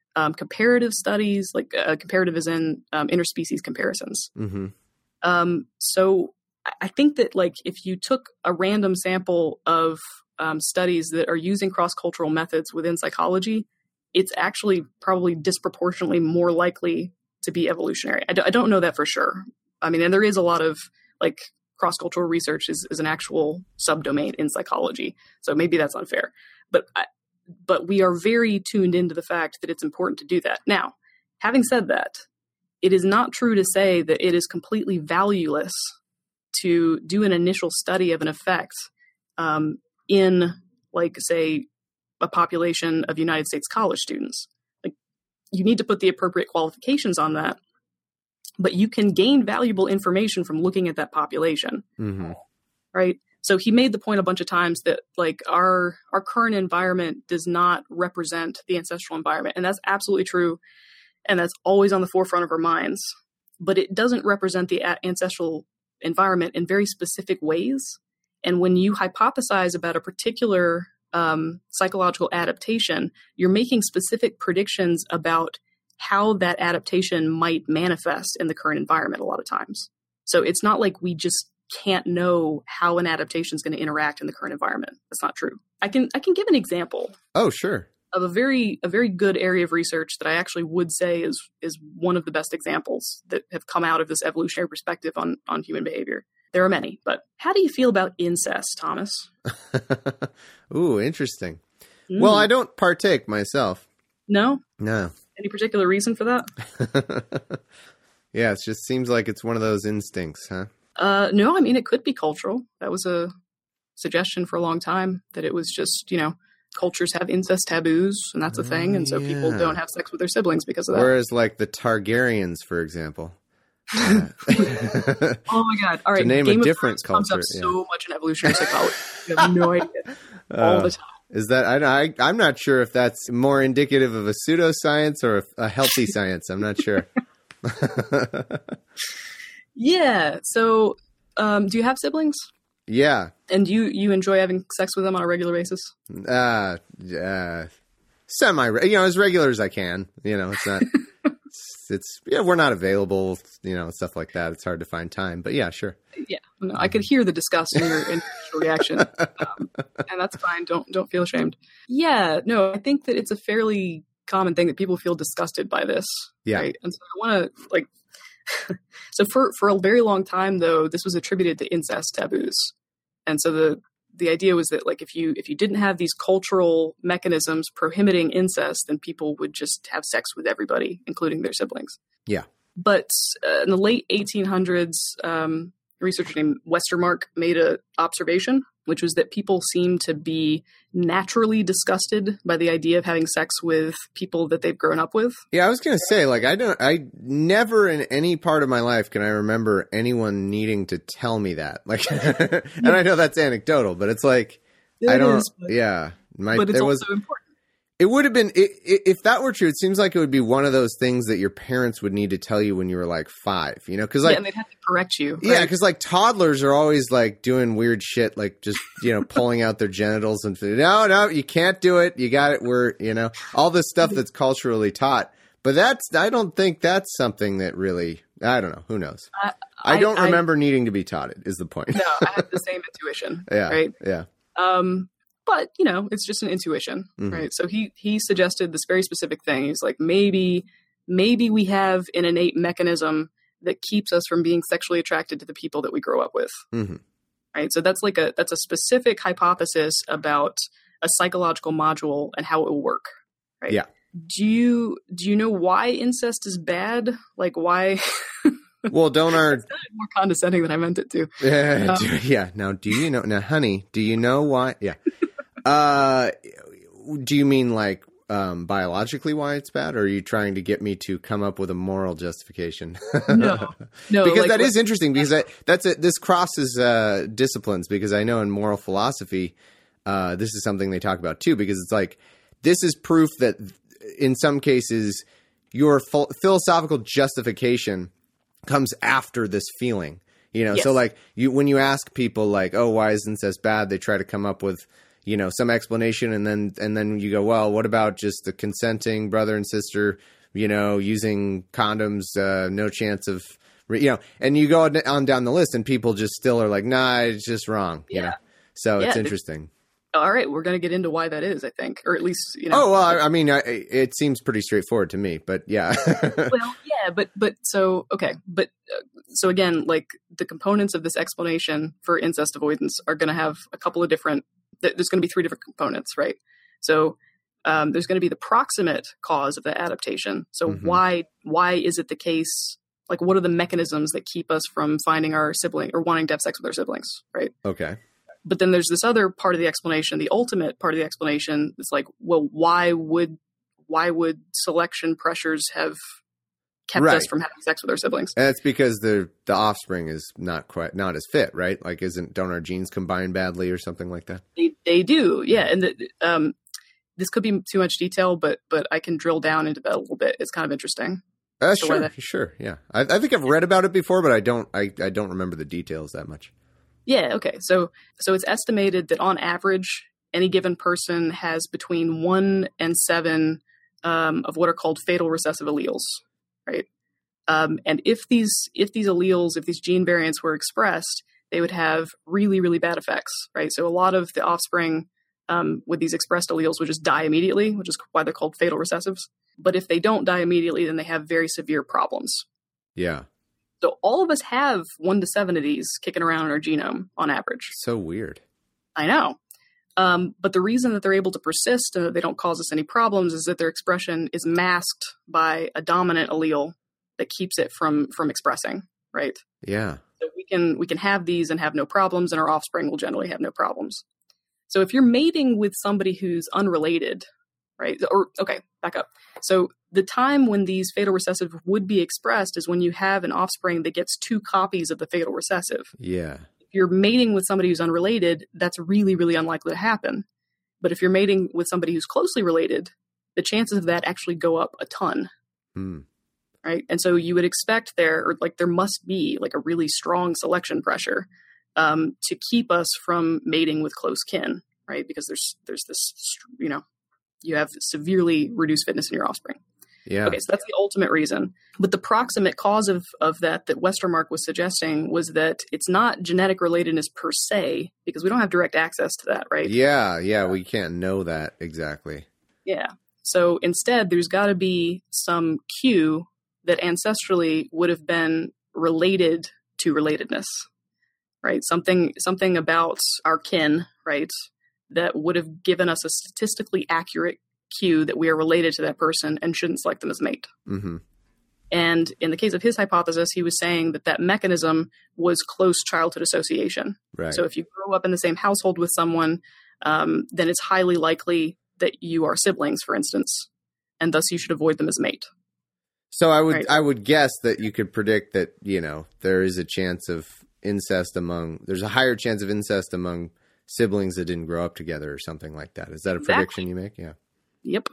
Speaker 4: um, comparative studies, like uh, comparative as in um, interspecies comparisons.
Speaker 3: Mm-hmm.
Speaker 4: Um, so I think that like if you took a random sample of um, studies that are using cross-cultural methods within psychology, it's actually probably disproportionately more likely to be evolutionary. I, d- I don't know that for sure. I mean, and there is a lot of like cross-cultural research is, is an actual subdomain in psychology. So maybe that's unfair, but, I, but we are very tuned into the fact that it's important to do that. Now, having said that, it is not true to say that it is completely valueless to do an initial study of an effect um, in, like, say, a population of United States college students. Like, you need to put the appropriate qualifications on that, but you can gain valuable information from looking at that population,
Speaker 3: Mm-hmm.
Speaker 4: right? So he made the point a bunch of times that like our our current environment does not represent the ancestral environment, and that's absolutely true, and that's always on the forefront of our minds. But it doesn't represent the a- ancestral environment in very specific ways. And when you hypothesize about a particular um, psychological adaptation, you're making specific predictions about how that adaptation might manifest in the current environment a lot of times. So it's not like we just can't know how an adaptation is going to interact in the current environment. That's not true. I can I can give an example
Speaker 3: Oh, sure.
Speaker 4: of a very a very good area of research that I actually would say is is one of the best examples that have come out of this evolutionary perspective on on human behavior. There are many, but how do you feel about incest, Thomas?
Speaker 3: Ooh, interesting.
Speaker 4: Mm.
Speaker 3: Well, I don't partake myself.
Speaker 4: No?
Speaker 3: No.
Speaker 4: Any particular reason for that?
Speaker 3: Yeah, it just seems like it's one of those instincts, huh?
Speaker 4: Uh, no, I mean, it could be cultural. That was a suggestion for a long time, that it was just, you know, cultures have incest taboos, and that's a thing, and so
Speaker 3: yeah.
Speaker 4: people don't have sex with their siblings because of that.
Speaker 3: Whereas, like, the Targaryens, for example. Uh,
Speaker 4: Oh my god! All right,
Speaker 3: to name
Speaker 4: Game
Speaker 3: a
Speaker 4: of
Speaker 3: different
Speaker 4: Thrones comes
Speaker 3: culture.
Speaker 4: up
Speaker 3: yeah.
Speaker 4: so much in evolutionary psychology. You have no idea. All
Speaker 3: Uh,
Speaker 4: the time.
Speaker 3: Is that I, I? I'm not sure if that's more indicative of a pseudoscience or a, a healthy science. I'm not sure.
Speaker 4: Yeah. So, um, do you have siblings?
Speaker 3: Yeah.
Speaker 4: And you you enjoy having sex with them on a regular basis?
Speaker 3: Uh, uh, semi. You know, as regular as I can. You know, it's not. it's, it's yeah. We're not available. You know, stuff like that. It's hard to find time. But yeah, sure.
Speaker 4: Yeah. No, I could hear the disgust in your initial reaction, um, and that's fine. Don't don't feel ashamed. Yeah. No, I think that it's a fairly common thing that people feel disgusted by this.
Speaker 3: Yeah.
Speaker 4: Right? And so I want to like. So for for a very long time, though, this was attributed to incest taboos, and so the the idea was that like if you if you didn't have these cultural mechanisms prohibiting incest, then people would just have sex with everybody, including their siblings.
Speaker 3: Yeah.
Speaker 4: But uh, in the late eighteen hundreds, um, a researcher named Westermark made an observation, which was that people seem to be naturally disgusted by the idea of having sex with people that they've grown up with.
Speaker 3: Yeah, I was gonna say, like, I don't, I never in any part of my life can I remember anyone needing to tell me that. Like, and I know that's anecdotal, but it's like,
Speaker 4: It
Speaker 3: I don't,
Speaker 4: is, but,
Speaker 3: yeah, my,
Speaker 4: but it's
Speaker 3: there
Speaker 4: also
Speaker 3: was,
Speaker 4: important.
Speaker 3: it would have been, i i if that were true, it seems like it would be one of those things that your parents would need to tell you when you were like five, you know, cause like,
Speaker 4: Yeah, and they'd have to correct you. Right?
Speaker 3: yeah, because like toddlers are always like doing weird shit, like just, you know, pulling out their genitals and no, no, you can't do it. You got it. We're, you know, all this stuff that's culturally taught. But that's, I don't think that's something that really, I don't know. Who knows?
Speaker 4: I,
Speaker 3: I don't
Speaker 4: I,
Speaker 3: remember needing to be taught it, is the point.
Speaker 4: No, I have the same intuition.
Speaker 3: Yeah.
Speaker 4: Right.
Speaker 3: Yeah.
Speaker 4: Um, but you know, it's just an intuition,
Speaker 3: Mhm.
Speaker 4: right? So he he suggested this very specific thing. He's like, maybe maybe we have an innate mechanism that keeps us from being sexually attracted to the people that we grow up with,
Speaker 3: hmm
Speaker 4: right? So that's like a that's a specific hypothesis about a psychological module and how it will work, right?
Speaker 3: Yeah.
Speaker 4: Do you do you know why incest is bad? Like why?
Speaker 3: Well, don't our,
Speaker 4: More condescending than I meant it to.
Speaker 3: yeah,
Speaker 4: Um,
Speaker 3: do- yeah. Now, do you know, now, honey, do you know why? Yeah. Uh, do you mean like, um, biologically why it's bad, or are you trying to get me to come up with a moral justification?
Speaker 4: No, no,
Speaker 3: because
Speaker 4: like,
Speaker 3: that
Speaker 4: what-
Speaker 3: is interesting because that, that's a, this crosses uh, disciplines, because I know in moral philosophy, uh, this is something they talk about too, because it's like, this is proof that in some cases your ph- philosophical justification comes after this feeling, you know?
Speaker 4: Yes.
Speaker 3: So like you, when you ask people like, oh, why is incest bad? They try to come up with, you know, some explanation, and then and then you go, well, what about just the consenting brother and sister, you know, using condoms, uh, no chance of, you know, and you go on down the list, and people just still are like, nah, it's just wrong, you
Speaker 4: Yeah.
Speaker 3: know. So
Speaker 4: Yeah,
Speaker 3: it's
Speaker 4: they-
Speaker 3: interesting.
Speaker 4: All right, we're going to get into why that is, I think, or at least, you know.
Speaker 3: Oh well, I, I mean, I, it seems pretty straightforward to me, but yeah.
Speaker 4: Well, yeah, but but so okay, but uh, so again, like the components of this explanation for incest avoidance are going to have a couple of different. th- There's going to be three different components, right? So um, there's going to be the proximate cause of the adaptation. So
Speaker 3: Mhm.
Speaker 4: why why is it the case? Like, what are the mechanisms that keep us from finding our sibling or wanting to have sex with our siblings, right?
Speaker 3: Okay.
Speaker 4: But then there's this other part of the explanation, the ultimate part of the explanation. It's like, well, why would why would selection pressures have kept us
Speaker 3: Right.
Speaker 4: from having sex with our siblings?
Speaker 3: And it's because the the offspring is not quite not as fit, right? Like, isn't don't our genes combine badly or something like that?
Speaker 4: They, they do, yeah. And the, um, this could be too much detail, but but I can drill down into that a little bit. It's kind of interesting.
Speaker 3: Uh,
Speaker 4: So why
Speaker 3: sure,
Speaker 4: that-
Speaker 3: sure, yeah. I, I think I've read about it before, but I don't I, I don't remember the details that much.
Speaker 4: Yeah, okay. So so it's estimated that on average, any given person has between one and seven um, of what are called fatal recessive alleles, right? Um, and if these if these alleles, if these gene variants were expressed, they would have really, really bad effects, right? So a lot of the offspring um, with these expressed alleles would just die immediately, which is why they're called fatal recessives. But if they don't die immediately, then they have very severe problems.
Speaker 3: Yeah,
Speaker 4: So all of us have one to seven of these kicking around in our genome on average.
Speaker 3: so weird.
Speaker 4: I know. Um, but the reason that they're able to persist and that they don't cause us any problems is that their expression is masked by a dominant allele that keeps it from from expressing, right?
Speaker 3: Yeah,
Speaker 4: So we can we can have these and have no problems, and our offspring will generally have no problems. So if you're mating with somebody who's unrelated, right? Or okay, back up. So the time when these fatal recessive would be expressed is when you have an offspring that gets two copies of the fatal recessive.
Speaker 3: yeah,
Speaker 4: If you're mating with somebody who's unrelated, that's really, really unlikely to happen. But if you're mating with somebody who's closely related, the chances of that actually go up a ton,
Speaker 3: hmm.
Speaker 4: right? And so you would expect there, or like there must be like a really strong selection pressure um, to keep us from mating with close kin, right? Because there's there's this, you know, you have severely reduced fitness in your offspring.
Speaker 3: yeah.
Speaker 4: Okay, so that's the ultimate reason. But the proximate cause of, of that that Westermark was suggesting was that it's not genetic relatedness per se, because we don't have direct access to that, right?
Speaker 3: Yeah, yeah, we can't know that exactly.
Speaker 4: Yeah. So instead, there's got to be some cue that ancestrally would have been related to relatedness, right? Something something about our kin, right, that would have given us a statistically accurate cue that we are related to that person and shouldn't select them as mate.
Speaker 3: Mm-hmm.
Speaker 4: And in the case of his hypothesis, he was saying that that mechanism was close childhood association.
Speaker 3: Right.
Speaker 4: So if you grow up in the same household with someone, um, then it's highly likely that you are siblings, for instance, and thus you should avoid them as mate.
Speaker 3: So I would
Speaker 4: Right.
Speaker 3: I would guess that you could predict that, you know, there is a chance of incest among there's a higher chance of incest among siblings that didn't grow up together or something like that. Is that a
Speaker 4: Exactly.
Speaker 3: prediction you make? Yeah.
Speaker 4: Yep.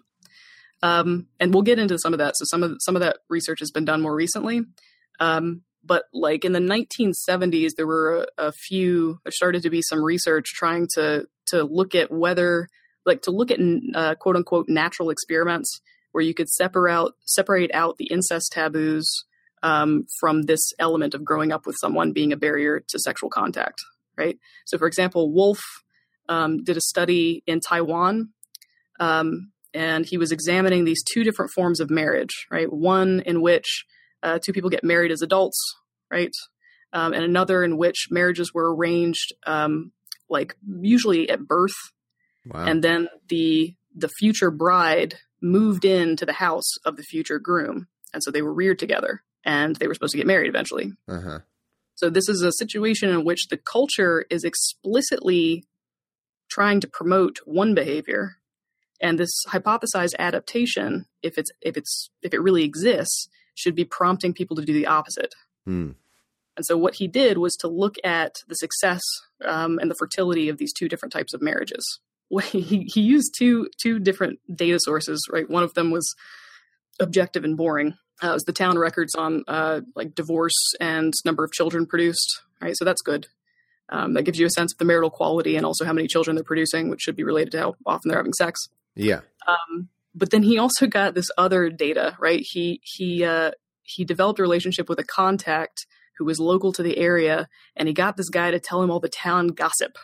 Speaker 4: Um, and we'll get into some of that. So some of some of that research has been done more recently. Um, but like in the nineteen seventies, there were a, a few. There started to be some research trying to to look at whether, like, to look at uh, quote unquote natural experiments where you could separate out separate out the incest taboos um, from this element of growing up with someone being a barrier to sexual contact. Right. So, for example, Wolf um, did a study in Taiwan. Um, and he was examining these two different forms of marriage, right? One in which uh, two people get married as adults, right? Um, and another in which marriages were arranged, um, like usually at birth,
Speaker 3: Wow.
Speaker 4: and then the the future bride moved into the house of the future groom, and so they were reared together, and they were supposed to get married eventually.
Speaker 3: uh-huh.
Speaker 4: So this is a situation in which the culture is explicitly trying to promote one behavior. And this hypothesized adaptation, if it's if it's if it really exists, should be prompting people to do the opposite.
Speaker 3: Hmm.
Speaker 4: And so what he did was to look at the success um, and the fertility of these two different types of marriages. He he used two two different data sources, right? One of them was objective and boring. Uh, it was the town records on uh, like divorce and number of children produced, right? So that's good. Um, that gives you a sense of the marital quality and also how many children they're producing, which should be related to how often they're having sex.
Speaker 3: Yeah.
Speaker 4: Um, but then he also got this other data, right? He he uh, he developed a relationship with a contact who was local to the area, and he got this guy to tell him all the town gossip,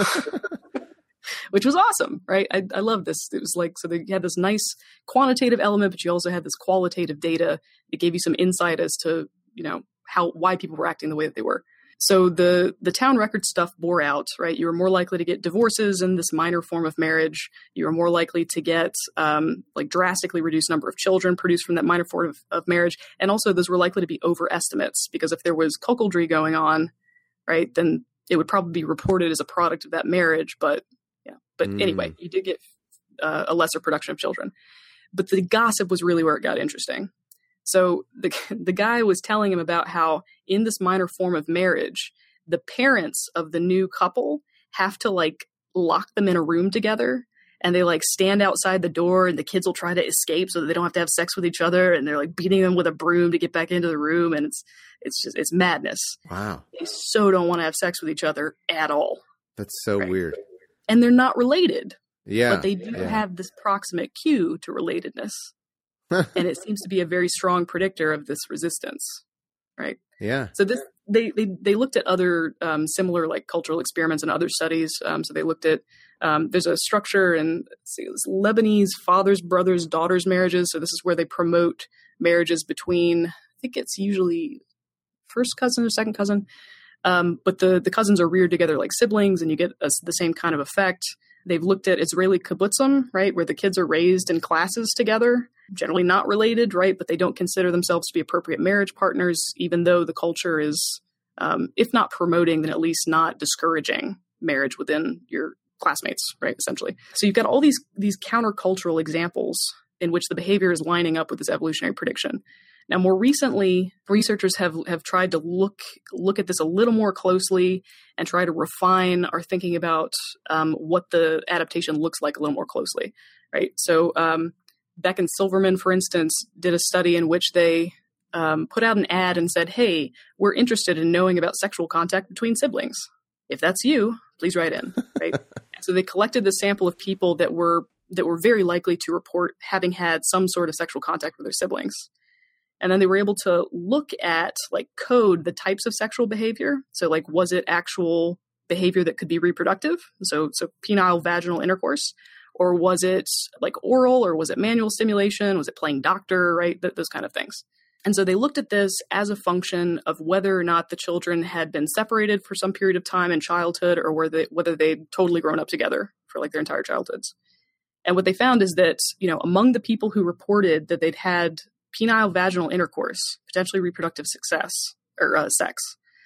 Speaker 4: which was awesome, right? I, I love this. It was like, so they had this nice quantitative element, but you also had this qualitative data that gave you some insight as to, you know, how, why people were acting the way that they were. So the, the town record stuff bore out, right? You were more likely to get divorces in this minor form of marriage. You were more likely to get um, like drastically reduced number of children produced from that minor form of, of marriage. And also those were likely to be overestimates, because if there was cuckoldry going on, right, then it would probably be reported as a product of that marriage. But yeah, but mm. anyway, you did get uh, a lesser production of children. But the gossip was really where it got interesting. So the the guy was telling him about how in this minor form of marriage, the parents of the new couple have to like lock them in a room together, and they like stand outside the door, and the kids will try to escape so that they don't have to have sex with each other. And they're like beating them with a broom to get back into the room. And it's, it's just, it's madness.
Speaker 3: Wow.
Speaker 4: They so don't want to have sex with each other at all.
Speaker 3: That's so
Speaker 4: right?
Speaker 3: weird.
Speaker 4: And they're not related.
Speaker 3: Yeah.
Speaker 4: But they do
Speaker 3: yeah.
Speaker 4: have this proximate cue to relatedness. And it seems to be a very strong predictor of this resistance, right?
Speaker 3: Yeah.
Speaker 4: So this they they, they looked at other um, similar like cultural experiments and other studies. Um, so they looked at um, there's a structure in let's see, it's Lebanese fathers, brothers, daughters marriages. So this is where they promote marriages between, I think it's usually first cousin or second cousin, um, but the the cousins are reared together like siblings, and you get a, the same kind of effect. They've looked at Israeli kibbutzim, right, where the kids are raised in classes together, generally not related, right, but they don't consider themselves to be appropriate marriage partners, even though the culture is, um, if not promoting, then at least not discouraging marriage within your classmates, right, essentially. So you've got all these these countercultural examples in which the behavior is lining up with this evolutionary prediction. Now, more recently, researchers have, have tried to look look at this a little more closely and try to refine our thinking about um, what the adaptation looks like a little more closely, right? So um, Beck and Silverman, for instance, did a study in which they um, put out an ad and said, hey, we're interested in knowing about sexual contact between siblings. If that's you, please write in, right? So they collected the sample of people that were that were very likely to report having had some sort of sexual contact with their siblings. And then they were able to look at, like, code the types of sexual behavior. So, like, was it actual behavior that could be reproductive? So, so penile vaginal intercourse, or was it like oral, or was it manual stimulation? Was it playing doctor, right? Th- those kind of things. And so they looked at this as a function of whether or not the children had been separated for some period of time in childhood, or were they, whether they'd totally grown up together for like their entire childhoods. And what they found is that, you know, among the people who reported that they'd had penile vaginal intercourse, potentially reproductive success or uh, sex,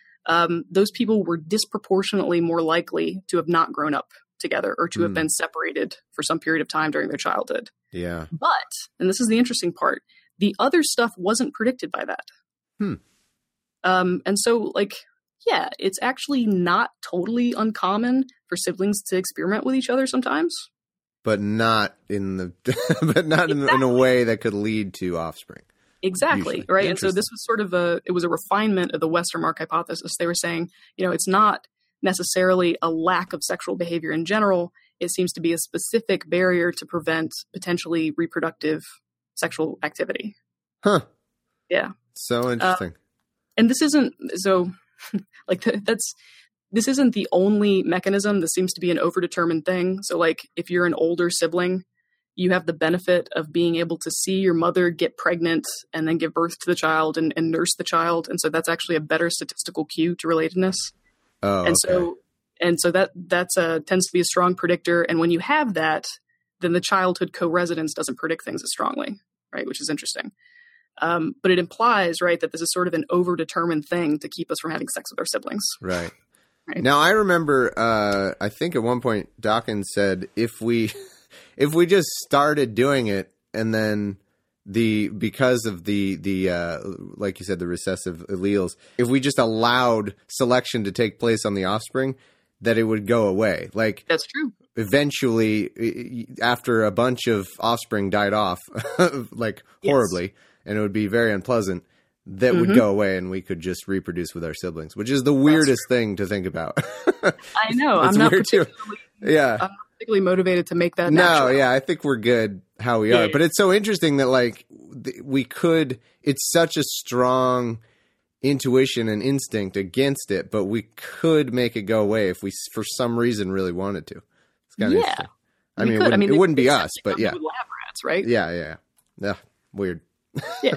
Speaker 4: um, those people were disproportionately more likely to have not grown up together or to mm. have been separated for some period of time during their childhood.
Speaker 3: Yeah.
Speaker 4: But, and this is the interesting part, the other stuff wasn't predicted by that.
Speaker 3: Hmm.
Speaker 4: Um, and so, like, yeah, it's actually not totally uncommon for siblings to experiment with each other sometimes.
Speaker 3: But not in the, but not
Speaker 4: exactly.
Speaker 3: in, in a way that could lead to offspring.
Speaker 4: Exactly.
Speaker 3: Usually.
Speaker 4: Right. And so this was sort of a, it was a refinement of the Westermarck hypothesis. They were saying, you know, it's not necessarily a lack of sexual behavior in general. It seems to be a specific barrier to prevent potentially reproductive sexual activity.
Speaker 3: Huh.
Speaker 4: Yeah.
Speaker 3: So interesting.
Speaker 4: Uh, and this isn't, so like that's, this isn't the only mechanism. This seems to be an overdetermined thing. So like if you're an older sibling, you have the benefit of being able to see your mother get pregnant and then give birth to the child and, and nurse the child. And so that's actually a better statistical cue to relatedness.
Speaker 3: Oh,
Speaker 4: and
Speaker 3: okay.
Speaker 4: so, and so that, that's a, tends to be a strong predictor. And when you have that, then the childhood co-residence doesn't predict things as strongly, right? Which is interesting. Um, but it implies, right, that this is sort of an overdetermined thing to keep us from having sex with our siblings.
Speaker 3: Right.
Speaker 4: Right.
Speaker 3: Now, I remember, uh, I think at one point Dawkins said, if we, if we just started doing it and then the, because of the, the, uh, like you said, the recessive alleles, if we just allowed selection to take place on the offspring, that it would go away. Like,
Speaker 4: that's true.
Speaker 3: Eventually, after a bunch of offspring died off, like horribly, yes. and it would be very unpleasant, that
Speaker 4: Mm-hmm.
Speaker 3: would go away and we could just reproduce with our siblings, which is the weirdest thing to think about.
Speaker 4: I know.
Speaker 3: It's
Speaker 4: I'm not
Speaker 3: weird too.
Speaker 4: particularly,
Speaker 3: Yeah.
Speaker 4: I'm not particularly motivated to make that
Speaker 3: No,
Speaker 4: natural.
Speaker 3: yeah, I think we're good how we are.
Speaker 4: Yeah.
Speaker 3: But it's so interesting that like th- we could, it's such a strong intuition and instinct against it, but we could make it go away if we, s- for some reason, really wanted to. It's kind of
Speaker 4: Yeah.
Speaker 3: interesting. I
Speaker 4: We
Speaker 3: mean, it
Speaker 4: could.
Speaker 3: wouldn't,
Speaker 4: I mean,
Speaker 3: it
Speaker 4: they-
Speaker 3: wouldn't be
Speaker 4: they
Speaker 3: us,
Speaker 4: said
Speaker 3: but
Speaker 4: they
Speaker 3: yeah.
Speaker 4: come with lab rats, right?
Speaker 3: Yeah, yeah, yeah. Yeah, weird.
Speaker 4: Yeah.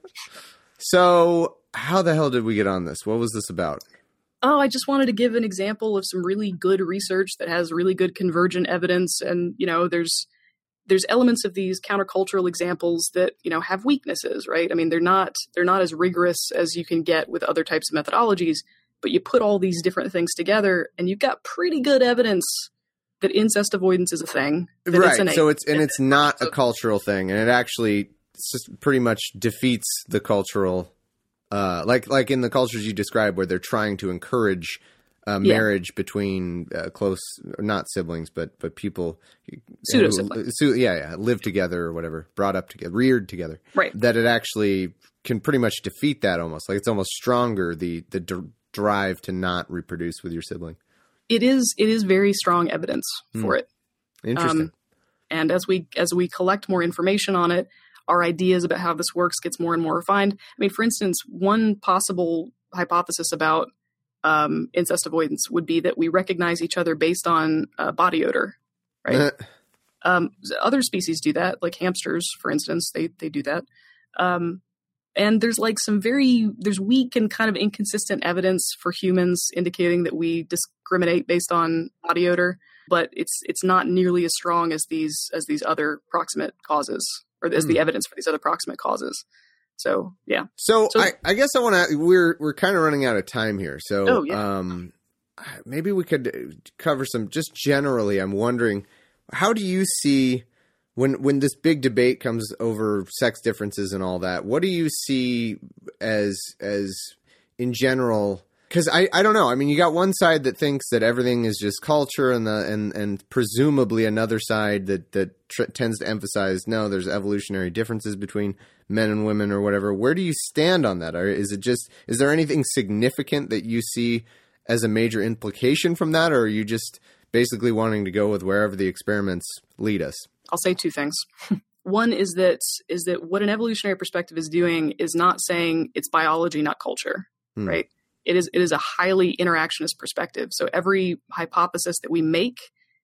Speaker 3: So, how the hell did we get on this? What was this about?
Speaker 4: Oh, I just wanted to give an example of some really good research that has really good convergent evidence. And, you know, there's there's elements of these countercultural examples that, you know, have weaknesses, right? I mean, they're not they're not as rigorous as you can get with other types of methodologies, but you put all these different things together and you've got pretty good evidence that incest avoidance is a thing. That
Speaker 3: Right.
Speaker 4: It's innate.
Speaker 3: So it's and it's not a
Speaker 4: So-
Speaker 3: cultural thing, and it actually s- pretty much defeats the cultural, uh, like like in the cultures you describe, where they're trying to encourage uh,
Speaker 4: Yeah.
Speaker 3: marriage between uh, close, not siblings, but but people,
Speaker 4: Pseudo
Speaker 3: who-
Speaker 4: siblings.
Speaker 3: su- yeah, yeah, live together or whatever, brought up together, reared together.
Speaker 4: Right.
Speaker 3: That it actually can pretty much defeat that almost. Like it's almost stronger the the d- drive to not reproduce with your sibling.
Speaker 4: It is it is very strong evidence for
Speaker 3: Hmm.
Speaker 4: it.
Speaker 3: Interesting.
Speaker 4: Um, and as we as we collect more information on it, our ideas about how this works gets more and more refined. I mean, for instance, one possible hypothesis about um, incest avoidance would be that we recognize each other based on uh, body odor, right? um, other species do that, like hamsters, for instance. They they do that. Um, and there's like some very there's weak and kind of inconsistent evidence for humans indicating that we discriminate based on body odor, but it's it's not nearly as strong as these as these other proximate causes, or as
Speaker 3: Hmm.
Speaker 4: the evidence for these other proximate causes. So yeah,
Speaker 3: So,
Speaker 4: So-
Speaker 3: I, I guess I want to. We're we're kind of running out of time here. So
Speaker 4: Oh, yeah.
Speaker 3: um, maybe we could cover some just generally. I'm wondering, how do you see when when this big debate comes over sex differences and all that? What do you see as as in general? Because I, I don't know. I mean, you got one side that thinks that everything is just culture, and the and and presumably another side that that tr- tends to emphasize no, there's evolutionary differences between men and women or whatever. Where do you stand on that? Or is it just is there anything significant that you see as a major implication from that, or are you just basically wanting to go with wherever the experiments lead us?
Speaker 4: I'll say two things. One is that is that what an evolutionary perspective is doing is not saying it's biology, not culture,
Speaker 3: Hmm.
Speaker 4: right? It is it is a highly interactionist perspective. So every hypothesis that we make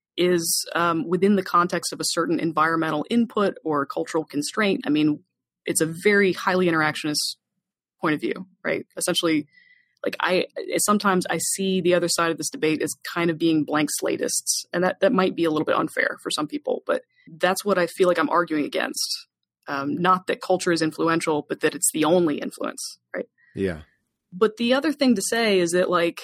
Speaker 4: is um, within the context of a certain environmental input or cultural constraint. I mean, it's a very highly interactionist point of view, right? Essentially, like I sometimes I see the other side of this debate as kind of being blank slatists, and that that might be a little bit unfair for some people, but that's what I feel like I'm arguing against. Um, not that culture is influential, but that it's the only influence, right?
Speaker 3: Yeah.
Speaker 4: But the other thing to say is that, like,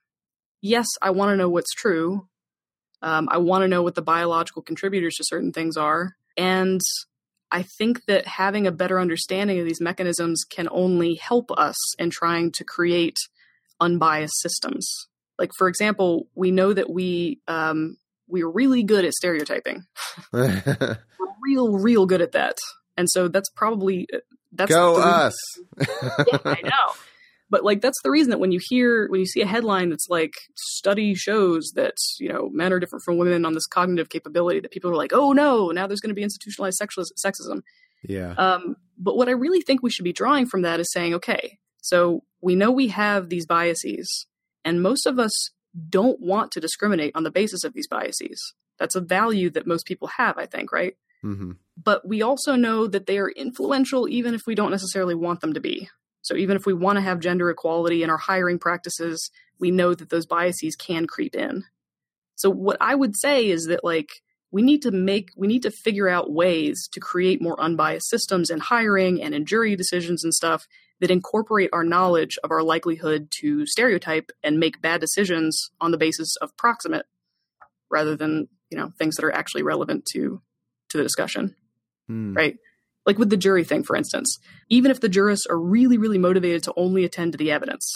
Speaker 4: yes, I want to know what's true. Um, I want to know what the biological contributors to certain things are. And I think that having a better understanding of these mechanisms can only help us in trying to create unbiased systems. Like, for example, we know that we, um, we're really good at stereotyping. We're real, real good at that. And so that's probably, that's
Speaker 3: Go
Speaker 4: the reason-
Speaker 3: us.
Speaker 4: yeah, I know. But like that's the reason that when you hear when you see a headline that's like study shows that, you know, men are different from women on this cognitive capability, that people are like, oh no, now there's going to be institutionalized sexual sexism.
Speaker 3: Yeah.
Speaker 4: Um, but what I really think we should be drawing from that is saying, okay, so we know we have these biases, and most of us don't want to discriminate on the basis of these biases. That's a value that most people have, I think, right?
Speaker 3: Mm-hmm.
Speaker 4: But we also know that they are influential even if we don't necessarily want them to be. So even if we want to have gender equality in our hiring practices, we know that those biases can creep in. So what I would say is that, like, we need to make, we need to figure out ways to create more unbiased systems in hiring and in jury decisions and stuff that incorporate our knowledge of our likelihood to stereotype and make bad decisions on the basis of proximate rather than, you know, things that are actually relevant to, to the discussion.
Speaker 3: Mm.
Speaker 4: Right? Like with the jury thing, for instance, even if the jurists are really, really motivated to only attend to the evidence,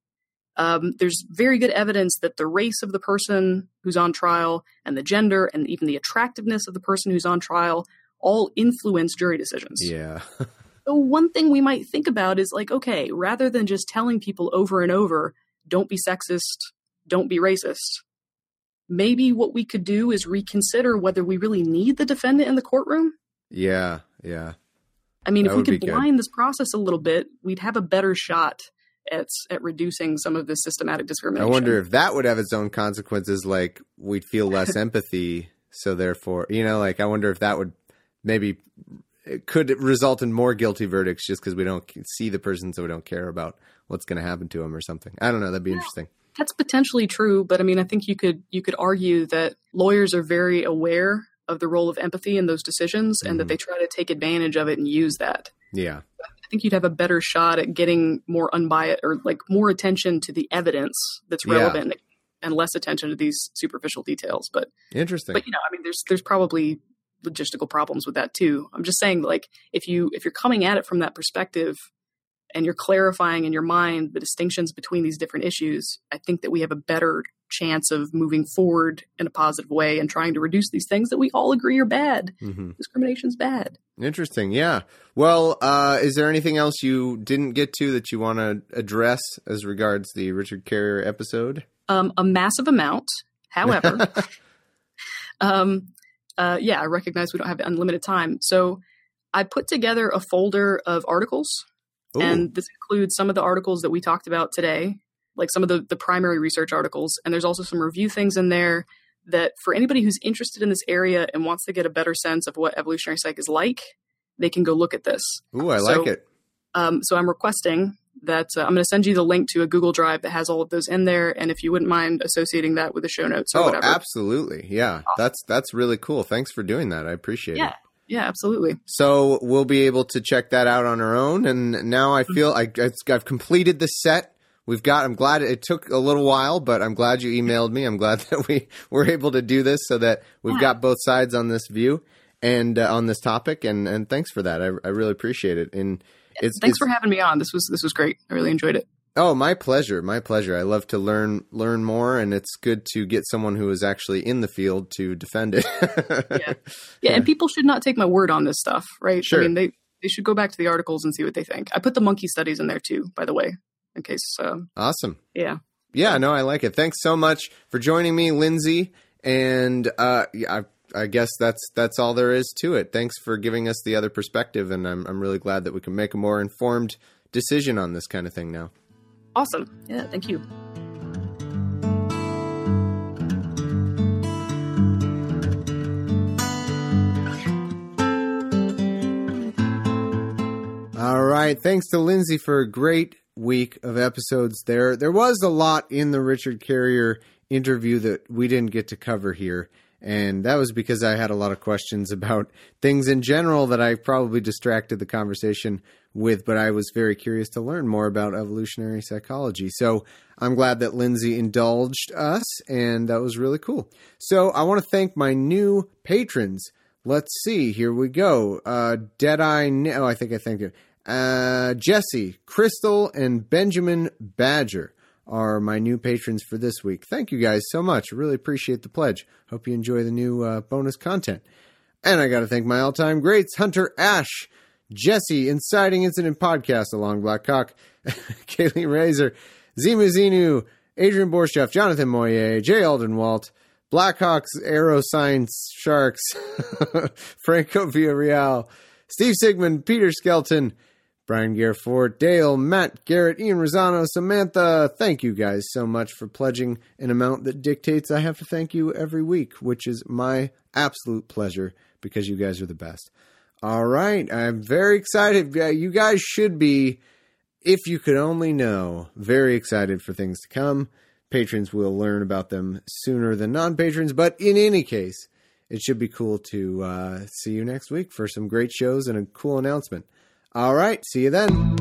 Speaker 4: um, there's very good evidence that the race of the person who's on trial and the gender and even the attractiveness of the person who's on trial all influence jury decisions.
Speaker 3: Yeah.
Speaker 4: So one thing we might think about is like, okay, rather than just telling people over and over, don't be sexist, don't be racist, maybe what we could do is reconsider whether we really need the defendant in the courtroom.
Speaker 3: Yeah, yeah.
Speaker 4: I mean,
Speaker 3: That
Speaker 4: if we
Speaker 3: would be
Speaker 4: could
Speaker 3: good.
Speaker 4: blind this process a little bit, we'd have a better shot at at reducing some of this systematic
Speaker 3: I
Speaker 4: discrimination.
Speaker 3: wonder if that would have its own consequences, like we'd feel less empathy. So therefore, you know, like I wonder if that would maybe it could result in more guilty verdicts just because we don't see the person, so we don't care about what's going to happen to him or something. I don't know. That'd be
Speaker 4: Yeah.
Speaker 3: interesting.
Speaker 4: That's potentially true, but I mean, I think you could you could argue that lawyers are very aware of the role of empathy in those decisions, and
Speaker 3: Mhm.
Speaker 4: that they try to take advantage of it and use that.
Speaker 3: Yeah.
Speaker 4: I think you'd have a better shot at getting more unbiased or like more attention to the evidence that's
Speaker 3: Yeah.
Speaker 4: relevant and less attention to these superficial details. But
Speaker 3: Interesting.
Speaker 4: but you know, I mean, there's there's probably logistical problems with that too. I'm just saying, like, if you if you're coming at it from that perspective and you're clarifying in your mind the distinctions between these different issues, I think that we have a better chance of moving forward in a positive way and trying to reduce these things that we all agree are bad.
Speaker 3: Mm-hmm.
Speaker 4: Discrimination's bad.
Speaker 3: Interesting. Yeah. Well, uh, is there anything else you didn't get to that you want to address as regards the Richard Carrier episode?
Speaker 4: Um, a massive amount. However, um, uh, yeah, I recognize we don't have unlimited time. So I put together a folder of articles,
Speaker 3: Ooh.
Speaker 4: and this includes some of the articles that we talked about today, like some of the, the primary research articles. And there's also some review things in there that for anybody who's interested in this area and wants to get a better sense of what evolutionary psych is like, they can go look at this.
Speaker 3: Ooh, I
Speaker 4: So-
Speaker 3: like it.
Speaker 4: Um, so I'm requesting that uh, I'm going to send you the link to a Google Drive that has all of those in there. And if you wouldn't mind associating that with the show notes or
Speaker 3: Oh,
Speaker 4: whatever.
Speaker 3: absolutely. Yeah. That's, that's really cool. Thanks for doing that. I appreciate
Speaker 4: Yeah.
Speaker 3: it.
Speaker 4: Yeah, absolutely.
Speaker 3: So we'll be able to check that out on our own. And now I feel I, I've completed the set. We've got, I'm glad it took a little while, but I'm glad you emailed me. I'm glad that we were able to do this so that we've
Speaker 4: Yeah.
Speaker 3: got both sides on this view and uh, on this topic. And, and thanks for that. I, I really appreciate it. And it's,
Speaker 4: Thanks
Speaker 3: it's,
Speaker 4: for having me on. This was this was great. I really enjoyed it.
Speaker 3: Oh, my pleasure. My pleasure. I love to learn, learn more. And it's good to get someone who is actually in the field to defend it.
Speaker 4: Yeah. Yeah, and people should not take my word on this stuff, right?
Speaker 3: Sure.
Speaker 4: I mean, they, they should go back to the articles and see what they think. I put the monkey studies in there too, by the way, in case, um,
Speaker 3: Awesome.
Speaker 4: yeah.
Speaker 3: Yeah, no, I like it. Thanks so much for joining me, Lindsay. And uh, yeah, I, I guess that's that's all there is to it. Thanks for giving us the other perspective, and I'm I'm really glad that we can make a more informed decision on this kind of thing now.
Speaker 4: Awesome. Yeah, thank you.
Speaker 3: All right, thanks to Lindsay for a great week of episodes. There, there was a lot in the Richard Carrier interview that we didn't get to cover here. And that was because I had a lot of questions about things in general that I probably distracted the conversation with, but I was very curious to learn more about evolutionary psychology. So I'm glad that Lindsay indulged us, and that was really cool. So I want to thank my new patrons. Let's see. Here we go. Uh, Deadeye. Oh, I think I thanked it. Uh, Jesse, Crystal, and Benjamin Badger are my new patrons for this week. Thank you guys so much. I really appreciate the pledge. Hope you enjoy the new uh, bonus content. And I got to thank my all-time greats, Hunter Ash, Jesse, Inciting Incident Podcast, Along Blackcock, Kaylee Razor, Zimu Zinu, Adrian Borshoff, Jonathan Moyer, Jay Aldenwalt, Blackhawks, Aero Science Sharks, Franco Villarreal, Steve Sigmund, Peter Skelton, Brian Garefort, Dale, Matt, Garrett, Ian Rosano, Samantha. Thank you guys so much for pledging an amount that dictates I have to thank you every week, which is my absolute pleasure because you guys are the best. All right. I'm very excited. You guys should be, if you could only know, very excited for things to come. Patrons will learn about them sooner than non-patrons, but in any case, it should be cool to uh, see you next week for some great shows and a cool announcement. All right. See you then.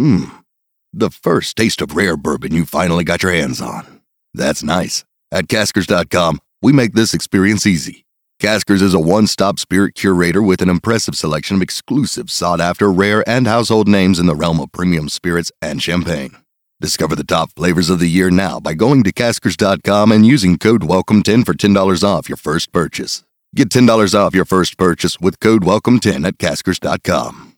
Speaker 5: Mmm, the first taste of rare bourbon you finally got your hands on. That's nice. At Caskers dot com, we make this experience easy. Caskers is a one-stop spirit curator with an impressive selection of exclusive, sought-after, rare, and household names in the realm of premium spirits and champagne. Discover the top flavors of the year now by going to Caskers dot com and using code welcome ten for ten dollars off your first purchase. Get ten dollars off your first purchase with code welcome ten at Caskers dot com.